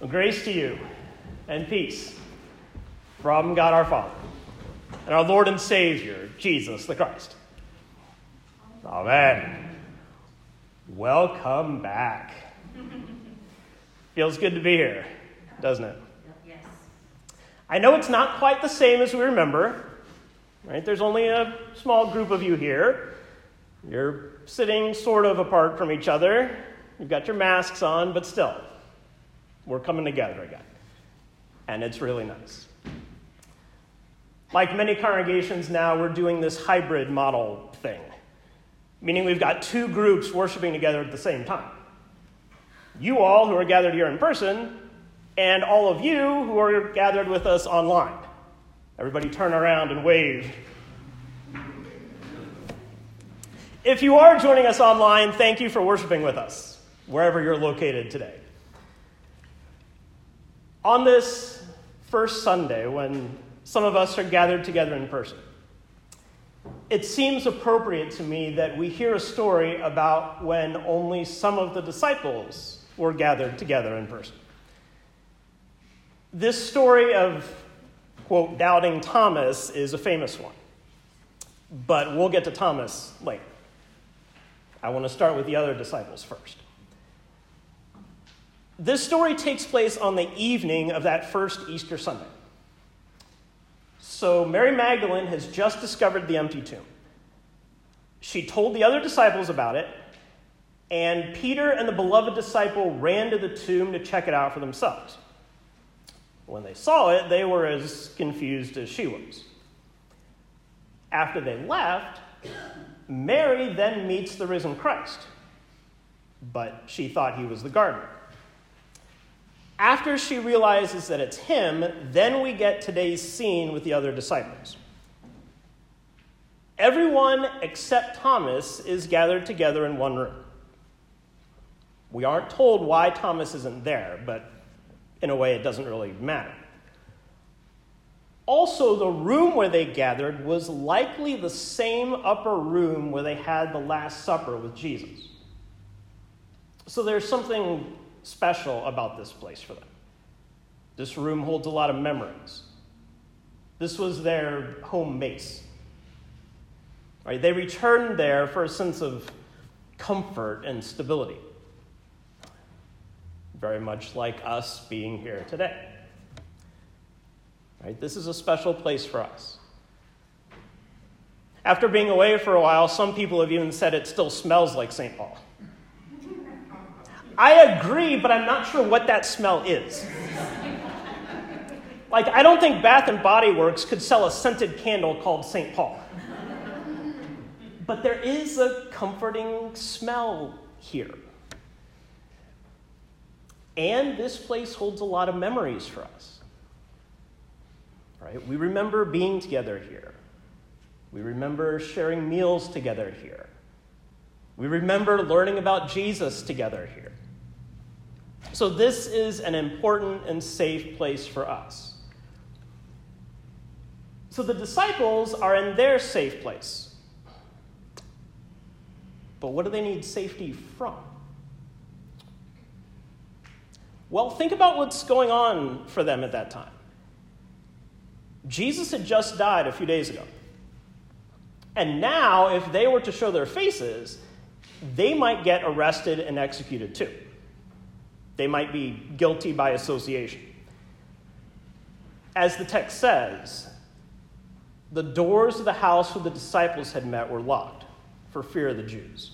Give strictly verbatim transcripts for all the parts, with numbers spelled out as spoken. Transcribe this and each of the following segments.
Well, grace to you and peace from God our Father and our Lord and Savior, Jesus the Christ. Amen. Welcome back. Feels good to be here, doesn't it? Yes. I know it's not quite the same as we remember, right? There's only a small group of you here. You're sitting sort of apart from each other. You've got your masks on, but still, we're coming together again. And it's really nice. Like many congregations now, we're doing this hybrid model thing, meaning we've got two groups worshiping together at the same time. You all who are gathered here in person, and all of you who are gathered with us online. Everybody turn around and wave. If you are joining us online, thank you for worshiping with us, wherever you're located today. On this first Sunday, when some of us are gathered together in person, it seems appropriate to me that we hear a story about when only some of the disciples were gathered together in person. This story of, quote, doubting Thomas is a famous one, but we'll get to Thomas later. I want to start with the other disciples first. This story takes place on the evening of that first Easter Sunday. So Mary Magdalene has just discovered the empty tomb. She told the other disciples about it, and Peter and the beloved disciple ran to the tomb to check it out for themselves. When they saw it, they were as confused as she was. After they left, Mary then meets the risen Christ, but she thought he was the gardener. After she realizes that it's him, then we get today's scene with the other disciples. Everyone except Thomas is gathered together in one room. We aren't told why Thomas isn't there, but in a way it doesn't really matter. Also, the room where they gathered was likely the same upper room where they had the Last Supper with Jesus. So there's something special about this place for them. This room holds a lot of memories. This was their home base. Right? They returned there for a sense of comfort and stability. Very much like us being here today. Right? This is a special place for us. After being away for a while, some people have even said it still smells like Saint Paul. I agree, but I'm not sure what that smell is. Like, I don't think Bath and Body Works could sell a scented candle called Saint Paul. But there is a comforting smell here. And this place holds a lot of memories for us. Right? We remember being together here. We remember sharing meals together here. We remember learning about Jesus together here. So this is an important and safe place for us. So the disciples are in their safe place. But what do they need safety from? Well, think about what's going on for them at that time. Jesus had just died a few days ago. And now, if they were to show their faces, they might get arrested and executed too. They might be guilty by association. As the text says, the doors of the house where the disciples had met were locked for fear of the Jews.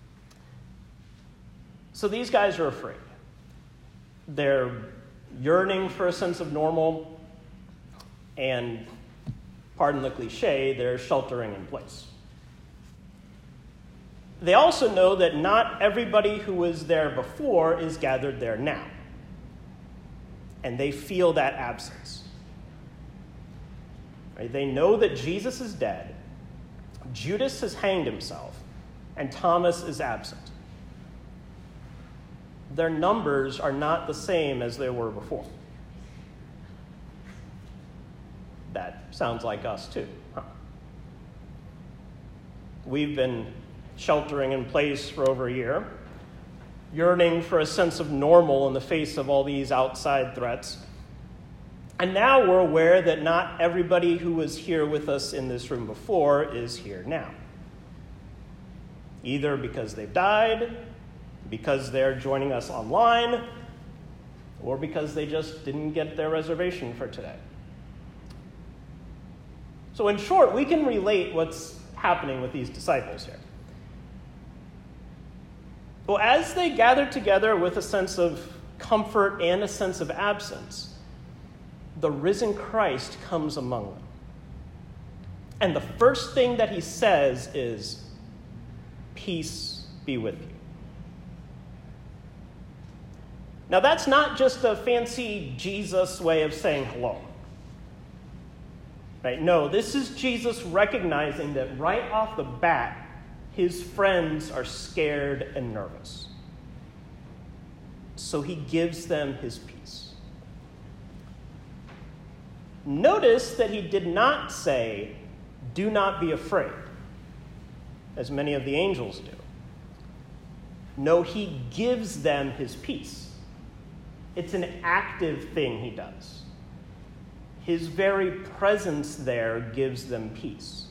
So these guys are afraid. They're yearning for a sense of normal, and, pardon the cliche, they're sheltering in place. They also know that not everybody who was there before is gathered there now. And they feel that absence. Right? They know that Jesus is dead, Judas has hanged himself, and Thomas is absent. Their numbers are not the same as they were before. That sounds like us too, huh? We've been sheltering in place for over a year. yearning for a sense of normal in the face of all these outside threats. And now we're aware that not everybody who was here with us in this room before is here now. Either because they've died, because they're joining us online, or because they just didn't get their reservation for today. So in short, we can relate what's happening with these disciples here. Well, as they gathered together with a sense of comfort and a sense of absence, the risen Christ comes among them. And the first thing that he says is, "Peace be with you." Now, that's not just a fancy Jesus way of saying hello. Right? No, this is Jesus recognizing that right off the bat, his friends are scared and nervous. So he gives them his peace. Notice that he did not say, "Do not be afraid," as many of the angels do. No, he gives them his peace. It's an active thing he does. His very presence there gives them peace.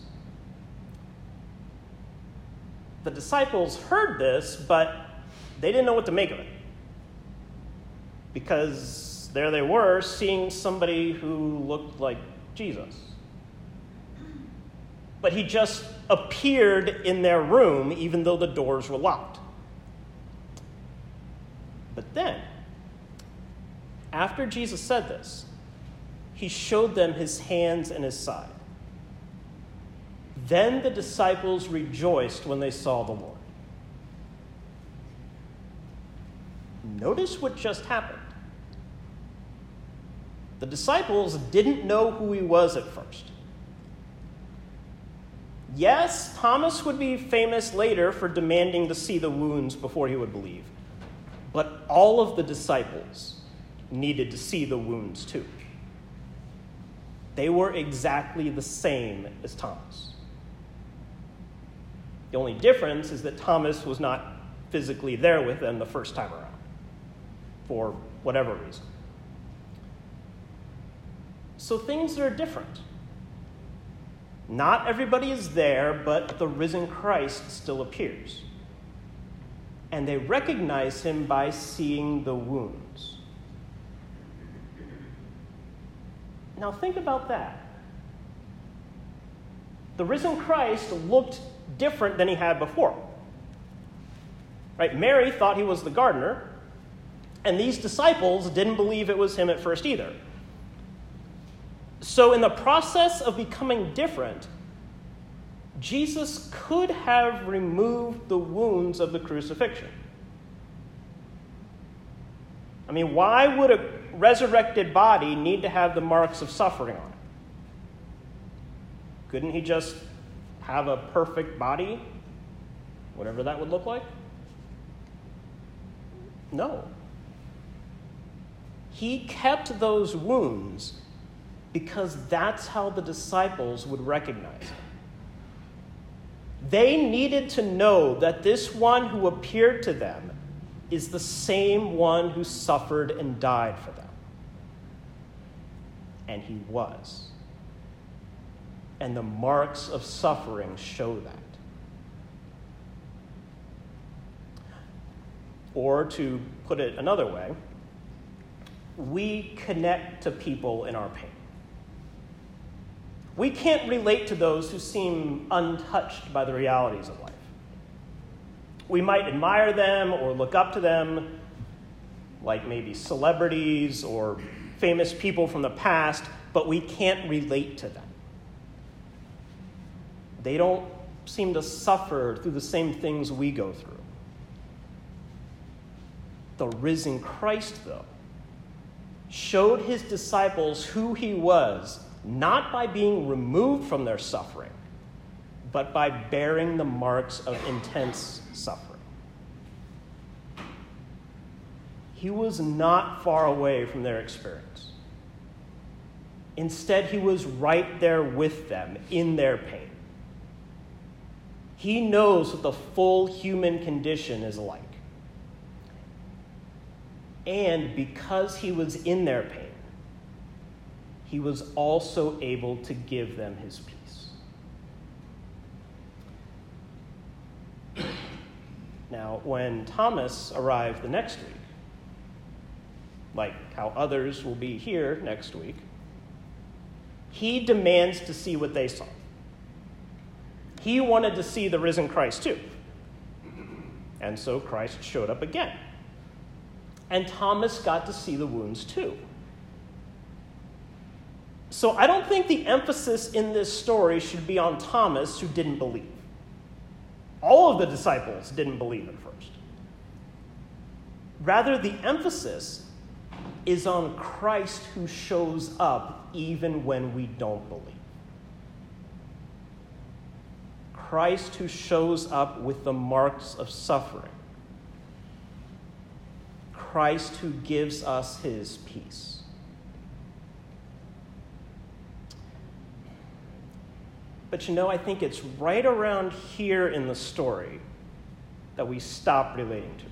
The disciples heard this, but they didn't know what to make of it. Because there they were, seeing somebody who looked like Jesus. But he just appeared in their room, even though the doors were locked. But then, after Jesus said this, he showed them his hands and his side. Then the disciples rejoiced when they saw the Lord. Notice what just happened. The disciples didn't know who he was at first. Yes, Thomas would be famous later for demanding to see the wounds before he would believe. But all of the disciples needed to see the wounds too. They were exactly the same as Thomas. The only difference is that Thomas was not physically there with them the first time around, for whatever reason. So things are different. Not everybody is there, but the risen Christ still appears. And they recognize him by seeing the wounds. Now think about that. The risen Christ looked different than he had before. Right? Mary thought he was the gardener, and these disciples didn't believe it was him at first either. So in the process of becoming different, Jesus could have removed the wounds of the crucifixion. I mean, why would a resurrected body need to have the marks of suffering on it? Couldn't he just have a perfect body, whatever that would look like? No. He kept those wounds because that's how the disciples would recognize him. They needed to know that this one who appeared to them is the same one who suffered and died for them. And he was. And the marks of suffering show that. Or to put it another way, we connect to people in our pain. We can't relate to those who seem untouched by the realities of life. We might admire them or look up to them, like maybe celebrities or famous people from the past, but we can't relate to them. They don't seem to suffer through the same things we go through. The risen Christ, though, showed his disciples who he was, not by being removed from their suffering, but by bearing the marks of intense suffering. He was not far away from their experience. Instead, he was right there with them in their pain. He knows what the full human condition is like. And because he was in their pain, he was also able to give them his peace. Now, when Thomas arrived the next week, like how others will be here next week, he demands to see what they saw. He wanted to see the risen Christ too. And so Christ showed up again. And Thomas got to see the wounds too. So I don't think the emphasis in this story should be on Thomas, who didn't believe. All of the disciples didn't believe at first. Rather, the emphasis is on Christ, who shows up even when we don't believe. Christ who shows up with the marks of suffering. Christ who gives us his peace. But you know, I think it's right around here in the story that we stop relating to it.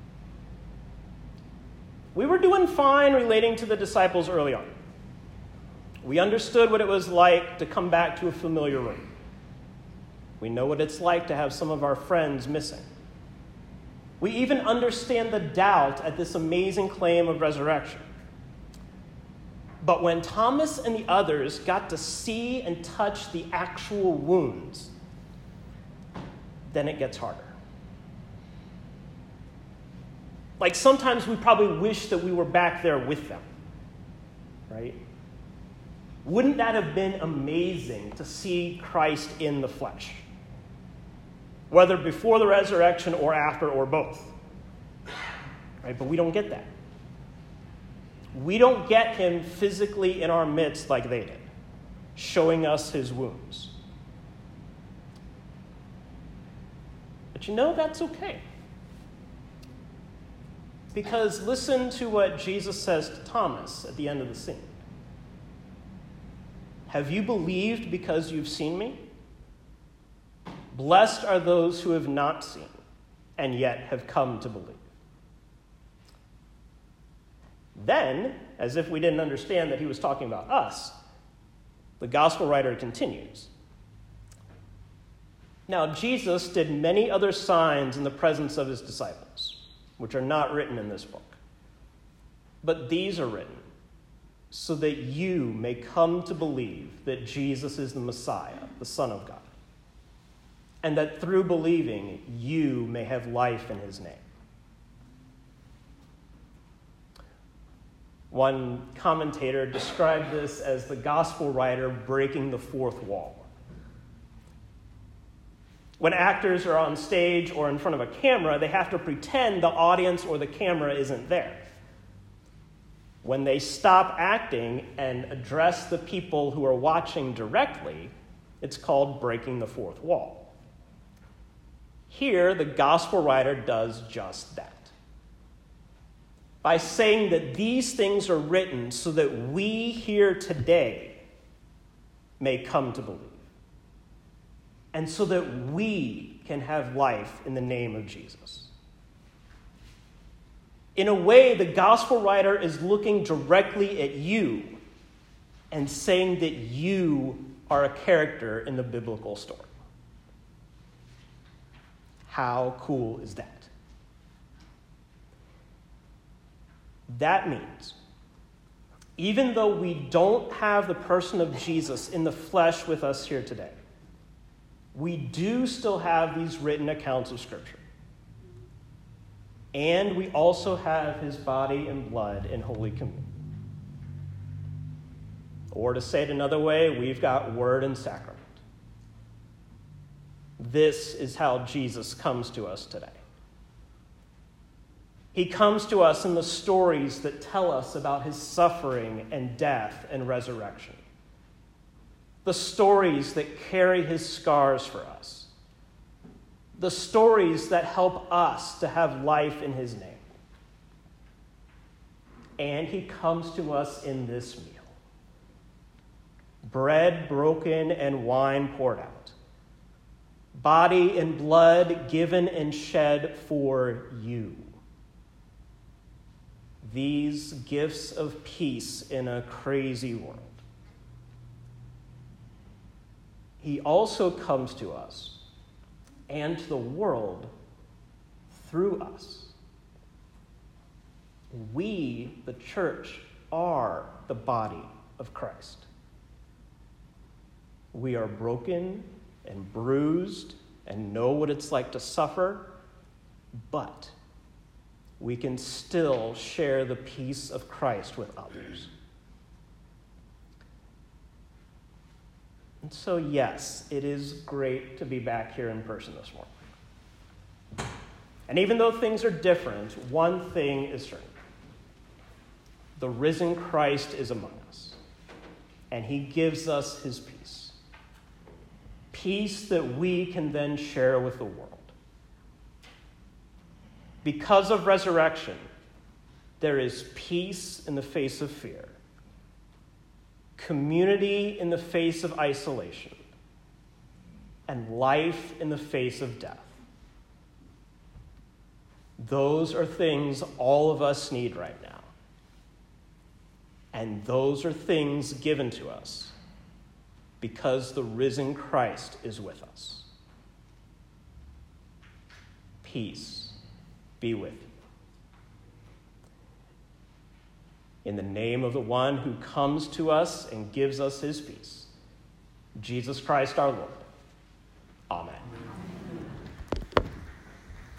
We were doing fine relating to the disciples early on. We understood what it was like to come back to a familiar room. We know what it's like to have some of our friends missing. We even understand the doubt at this amazing claim of resurrection. But when Thomas and the others got to see and touch the actual wounds, then it gets harder. Like sometimes we probably wish that we were back there with them, right? Wouldn't that have been amazing to see Christ in the flesh? Whether before the resurrection or after or both. Right? But we don't get that. We don't get him physically in our midst like they did, showing us his wounds. But you know, that's okay. Because listen to what Jesus says to Thomas at the end of the scene. Have you believed because you've seen me? Blessed are those who have not seen and yet have come to believe. Then, as if we didn't understand that he was talking about us, the gospel writer continues. Now, Jesus did many other signs in the presence of his disciples, which are not written in this book. But these are written so that you may come to believe that Jesus is the Messiah, the Son of God, and that through believing you may have life in his name. One commentator described this as the gospel writer breaking the fourth wall. When actors are on stage or in front of a camera, they have to pretend the audience or the camera isn't there. When they stop acting and address the people who are watching directly, it's called breaking the fourth wall. Here, the gospel writer does just that. By saying that these things are written so that we here today may come to believe. And so that we can have life in the name of Jesus. In a way, the gospel writer is looking directly at you and saying that you are a character in the biblical story. How cool is that? That means, even though we don't have the person of Jesus in the flesh with us here today, we do still have these written accounts of Scripture. And we also have his body and blood in Holy Communion. Or to say it another way, we've got word and sacrament. This is how Jesus comes to us today. He comes to us in the stories that tell us about his suffering and death and resurrection. The stories that carry his scars for us. The stories that help us to have life in his name. And he comes to us in this meal. Bread broken and wine poured out. Body and blood given and shed for you. these gifts of peace in a crazy world. He also comes to us and to the world through us. We, the church, are the body of Christ. We are broken and bruised and know what it's like to suffer, but we can still share the peace of Christ with others. And so, yes, it is great to be back here in person this morning. And even though things are different, one thing is certain. The risen Christ is among us, and he gives us his peace. Peace that we can then share with the world. Because of resurrection, there is peace in the face of fear, community in the face of isolation, and life in the face of death. Those are things all of us need right now. And those are things given to us because the risen Christ is with us. Peace be with you. In the name of the one who comes to us and gives us his peace, Jesus Christ our Lord. Amen.